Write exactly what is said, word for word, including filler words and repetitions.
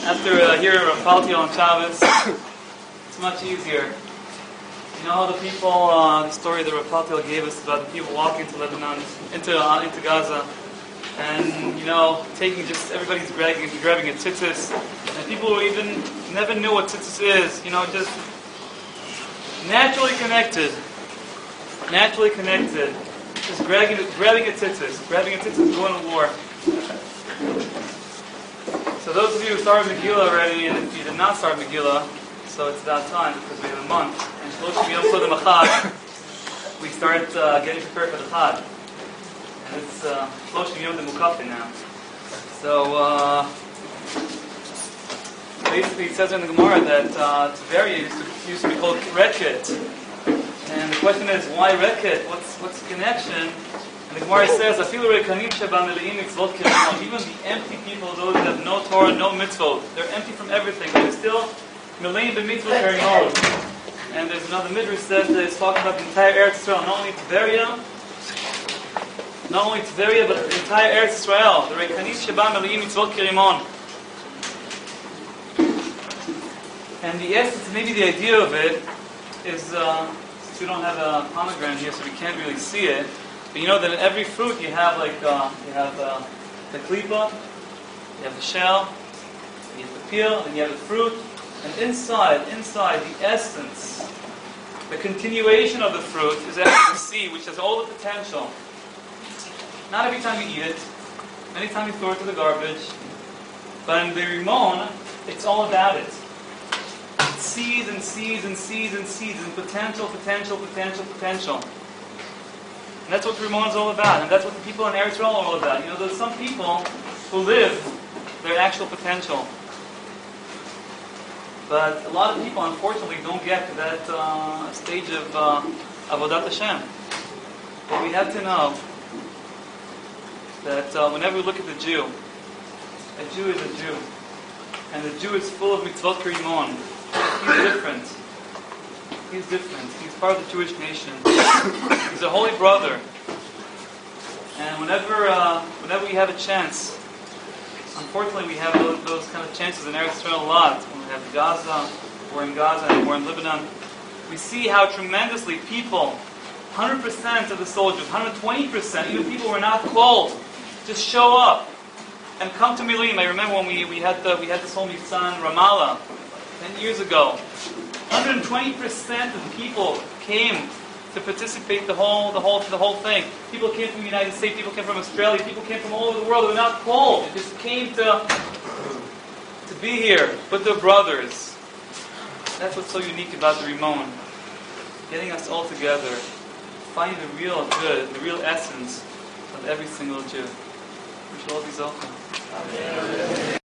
After uh, hearing Rapalti on Shabbos, it's much easier. You know the people, uh, the story that Rapalti gave us about the people walking to Lebanon, into uh, into Gaza, and you know taking just everybody's grabbing grabbing a tzitzis, and people who even never knew what tzitzis is, you know, just naturally connected, naturally connected, just grabbing grabbing a tzitzis, grabbing a tzitzis, going to war. So those of you who started Megillah already, and if you did not start Megillah, so it's about time because we have a month. And Shloshim Yom Kodem Chag, we start uh, getting prepared for the Chag, and it's uh, Shloshim Yom Demukafin now. So uh, basically, it says in the Gemara that uh, Tveria used to, used to be called Reket, and the question is why Reket? What's what's the connection? And the Gemara says, even the empty people, those that have no Torah, no mitzvot, they're empty from everything. They're still milayim b'mitzvot karimot. And there's another midrash says that it's talking about the entire Eretz Israel, not only Tveria, not only Tveria, but the entire Eretz Israel. The Rekanim sheba milayim mitzvot karimon. And the essence, maybe the idea of it, is uh, since we don't have a pomegranate here, so we can't really see it. But you know that in every fruit you have like uh, you have uh, the klipa, you have the shell, you have the peel, and you have the fruit. And inside, inside the essence, the continuation of the fruit is actually the seed, which has all the potential. Not every time you eat it, anytime you throw it to the garbage. But in the Rimon, it's all about it. It's seeds and seeds and seeds and seeds and potential, potential, potential, potential. And that's what Rimon is all about, and that's what the people in Eretz Yisrael are all about. You know, there's some people who live their actual potential. But a lot of people, unfortunately, don't get to that uh, stage of uh, Avodat Hashem. But we have to know that uh, whenever we look at the Jew, a Jew is a Jew. And the Jew is full of mitzvot karimon. He's different. He's different. He's part of the Jewish nation. He's a holy brother. And whenever uh, whenever we have a chance, unfortunately we have those, those kind of chances in Eretz Yisrael a lot. When we have Gaza, we're in Gaza, and we're in Lebanon, we see how tremendously people, one hundred percent of the soldiers, one hundred twenty percent, even people who are not called, just show up and come to Milim. I remember when we, we had the, we had this whole Mitzvah in Ramallah ten years ago. one hundred twenty percent of people came to participate the whole, the whole, the whole thing. People came from the United States. People came from Australia. People came from all over the world. They were not called. They just came to to be here with their brothers. That's what's so unique about the Rimon, getting us all together, finding the real good, the real essence of every single Jew. We should all be Zochah. Amen.